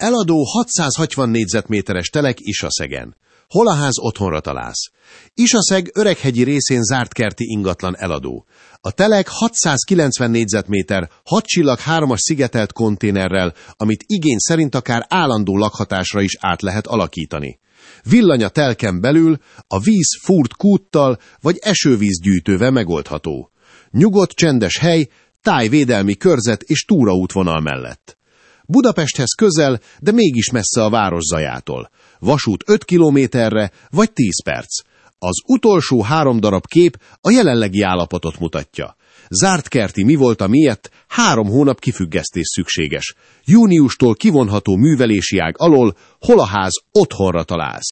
Eladó 660 négyzetméteres telek Isaszegen. Holaház otthonra találsz. Isaszeg Öreghegyi részén zárt kerti ingatlan eladó. A telek 690 négyzetméter, 6 csillag 3-as szigetelt konténerrel, amit igény szerint akár állandó lakhatásra is át lehet alakítani. Villany a telken belül, a víz fúrt kúttal vagy esővízgyűjtővel megoldható. Nyugodt, csendes hely, tájvédelmi körzet és túraútvonal mellett. Budapesthez közel, de mégis messze a város zajától. Vasút 5 kilométerre vagy 10 perc. Az utolsó 3 darab kép a jelenlegi állapotot mutatja. Zárt kerti mivolta miatt 3 hónap kifüggesztés szükséges. Júniustól kivonható művelési ág alól, hol a ház otthonra találsz.